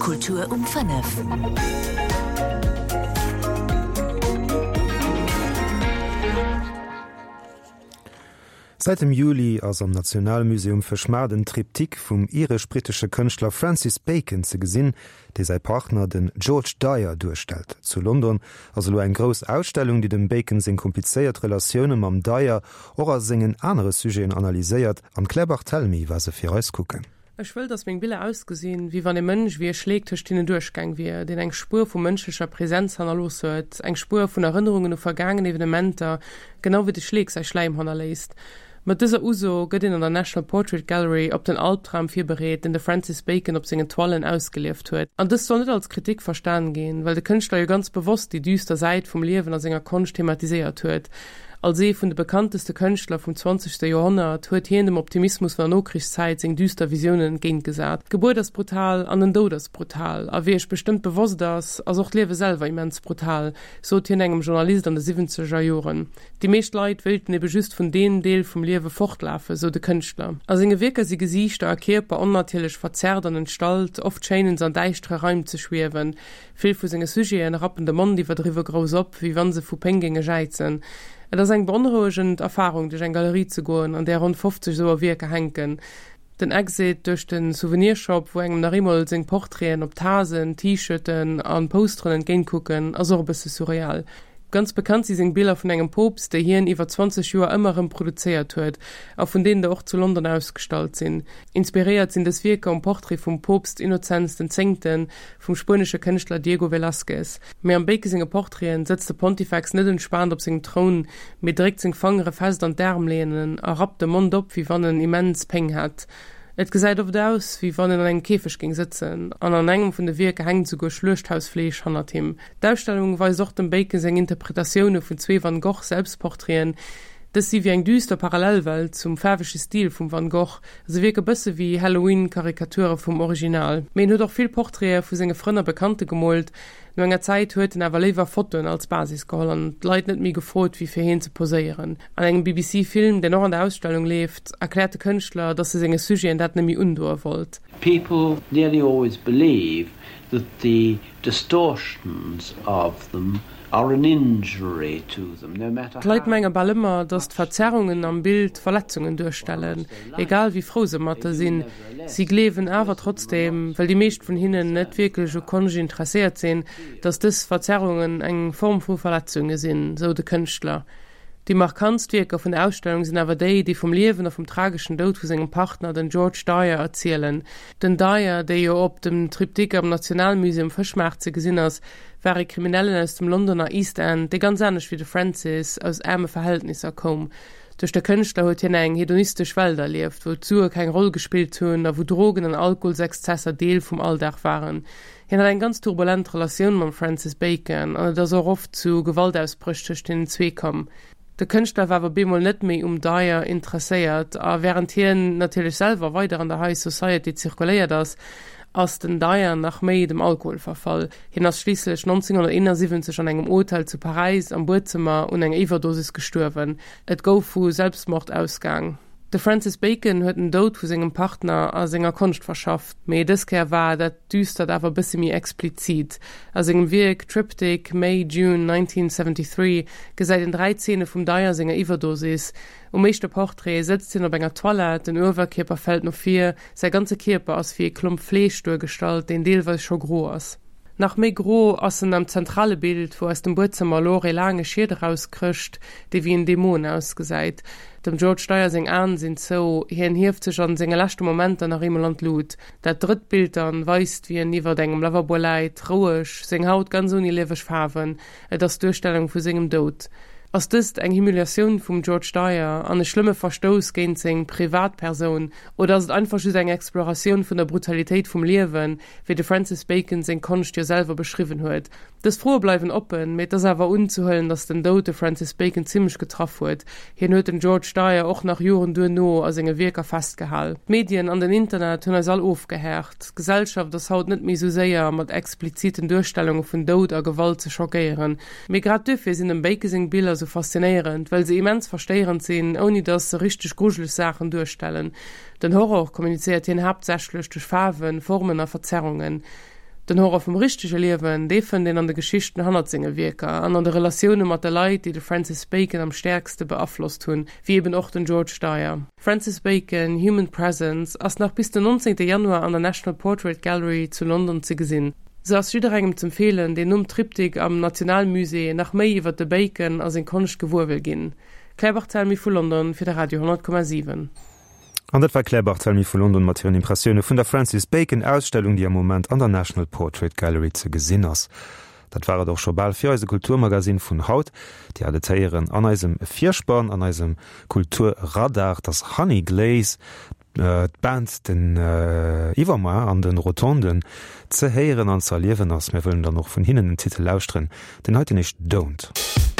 Kultur um 5. Seit dem Juli ass am Nationalmuseum verschmar den Triptyk vum irisch-britische Künstler Francis Bacon ze gesinn, déi sei Partner den George Dyer durchstel. Zu London as lo eng gros Ausstellung, die dem Bacon sinn kompliceéiert Relationioune mam Dyer oder singen andere Sujeten analyséiert, an Kleber Tellmi was se fir auskucken. Ich will, dass mein Bilder ausgesehen, wie wann der Mensch wie schlägt durch den Durchgang wie, den eng Spur von menschlicher Präsenz han los hört, eng Spur von Erinnerungen und vergangenen Evenementer, genau wie die Schläg sei Schleim han liest. Mit dieser Uso geht in der National Portrait Gallery ob den Albtraum viel berät, den der Francis Bacon ob seinen Toilen ausgelieft wird. Und das soll nicht als Kritik verstanden gehen, weil der Künstler ja ganz bewusst die düster Seite vom Leben als seiner Kunst thematisiert wird. Als vun de bekannteste Künstler vom 20. Jahrhundert huet hier in dem Optimismus von der Nachkriegszeit seg düster Visionen entgegengesagt. Geburt ist brutal, an den Tod ist brutal. Aber wie ich bestimmt bewusst das, als auch Lewe selber immens brutal, so hier engem Journalist an den 70er Jahren. Die meisten Leute wollten eben just von denen Deel vom Lewe fortlaufen, so der Künstler. Als in Gewirke sie Gesichter, a Körper unnatürlich verzerrt und entstalt, oft scheinen an deichtere Räume zu schweben. Viel von seinen Sujeten rappende Mann, die verdriver groß ab, wie wenn sie von Pengänge scheizen. Das ist eine beunruhigende Erfahrung, durch eine Galerie zu gehen, an der rund 50 so Werke hängen. Den Exit durch den Souvenirshop, wo einem Narimol sing Porträten auf Tasen, T-Shirten, an Postern entgegengucken, also ein bisschen surreal. Ganz bekannt sind Bilder von einem Popst, der hier in über 20 Jahren immer produziert wird, auch von denen, die auch zu London ausgestellt sind. Inspiriert sind das Werke und Porträt vom Popst Innozenz X. vom spanischen Künstler Diego Velázquez. Mehr am Bacon Porträten setzt der Pontifex nicht entspannt auf seinen Thron, mit direkt seinen Gefangene fest an den Arm lehnen, rappt den Mund ab, wie wenn er immens Peng hat. Et gesäit oft aus, wie wann en eng Käfech ging sitzen, an engem vun de Werke hängt sogar Schlchthausfleisch hannert him. D'Ausstellung weis auch dem Bacon seg Interpretationioune vun zwee Van Gogh Selbstporträten, dass sie wie eng düster Parallelwelt zum färvesche Stil vum Van Gogh, se wirke bësse wie Halloween-Karikature vom Original. Men huet auch viel Porträte vu senge Frënner Bekannte gemoldt, no enger Zeit huet den awer lewer Fotoen als Basis gehollen, Leiit net mi gefrot, wie fir hin ze poséieren. An engem BBC-Film, der noch an der Ausstellung lebt, erklärte Künstler, dass se senge Sujeten dat nemi undur wollt. People nearly always believe that the distortions of them are an injury to them, no matter how. Leiit menger ball immer, dass Verzerrungen am Bild Verletzungen durchstellen, egal wie froh se Matte sinn. Sie glewen aber trotzdem, weil die meist von hinnen net wirklich so konji interessiert sinn, dass des Verzerrungen eng Form von Verletzungen sinn, so de Künstler. Die Markantwerke von der Ausstellung sind aber die vom Leben auf dem tragischen Tod von seinem Partner, den George Dyer, erzählen. Den Dyer, der ja ob dem Triptyk am Nationalmuseum verschmerzt gesehen ist, wäre Kriminellen aus dem Londoner East End, die ganz anders wie der Francis aus ärmen Verhältnissen kommen. Durch der Künstler hat hier eine hedonistische Welt erlebt, wozu keine Rolle gespielt haben, wo Drogen und Alkoholexzesse Teil vom Alltag waren. Er hat eine ganz turbulente Relation mit Francis Bacon, und das auch oft zu Gewaltausbrüchen zwischen den zwei kam. Der Künstler war aber bemol net mehr Dyer interessiert, aber während hier natürlich selber weiter an der High Society zirkuliert ist, als den Dyer nach mehr dem Alkoholverfall. Hin ist schließlich 1971 an einem Hotel zu Paris am Bootzimmer und eine Überdosis gestorben. Et go vu Selbstmordausgang. Der Francis Bacon huet den Tod vu segem Partner a senger Kunst verschafft. Mei deskeer war dat düstert awer bisse mi explizit. A segem Werk Triptych May-June 1973 gesäit in 3 Szene vum Dyer senger Iwerdosis. Meeschte Porträt setzt hin op enger Toilette, den Oberkörper fällt noch 4, sei ganze Körper ass wie Klump Fleisch durchgestalt, den Deelweis scho gro ass. Nach méi gro assen am zentrale Bild, wo aus dem Bootzimmer Lore lange Schiede rauskrcht, die wie ein Dämon ausgeseit. Dem George Dyer sing an sind so, hier hift sich an senge lachte Momente nach Immerland Lut. Dat Drittbild dann weist wie niwer engem Lavaboleit, ruhig, sing Haut ganz unilewech Farben, das Durchstellung für singem Tod. Als das eng Humiliation vom George Dyer an e schlimme Verstoß gegen seg Privatperson oder as einfach eng Exploration von der Brutalität vom Leben, wie de Francis Bacon seg Kunst ja selber beschrieben huet. Das froh bleiben open, mit das aber unzuhöllen, dass den Tod de Francis Bacon ziemlich getroffen huet. Hier huet den George Dyer auch nach Jahren no als enge Werker festgehalten. Medien an den Internet hunn all aufgehärcht. Gesellschaft das haut net mehr so sehr mit expliziten Durchstellungen von Tod a Gewalt zu schockieren. Mir grad dafür sind dem Bacon seg Bilder so faszinierend, weil sie immens verstehend sind, ohne dass sie richtig gruselige Sachen durchstellen. Den Horror kommuniziert ihn hauptsächlich durch Farben, Formen und Verzerrungen. Den Horror vom richtige Leben, defen den an der Geschichten Hannerzinge wirker, an der Relationen mit der Leute, die de Francis Bacon am stärkste beeinflusst hun, wie eben auch den George Dyer. Francis Bacon, Human Presence, als nach bis den 19. Januar an der National Portrait Gallery zu London zu gesinn. So als Süderregem zu empfehlen, den Triptyk am Nationalmusee nach May iwwer de Bacon als en konisch Gewurwel ginn. Kleibertzelmi vu London fir der Radio 10,7. An dat war Kleibertzelmi vu London mat ihren Impressioune vun der Francis Bacon Ausstellung, die am Moment an der National Portrait Gallery ze gesinn ass. Dat war doch schon bald fir eise Kulturmagasin vun Haut, die alle Teieren an eisem Vierspann, an eisem Kulturradar, das Honey Glaze, Band den Iwermar an den Rotonden ze heieren an zerliewen ass, mir wollen da noch vun hinnen den Titel lausren, den heute nicht don't.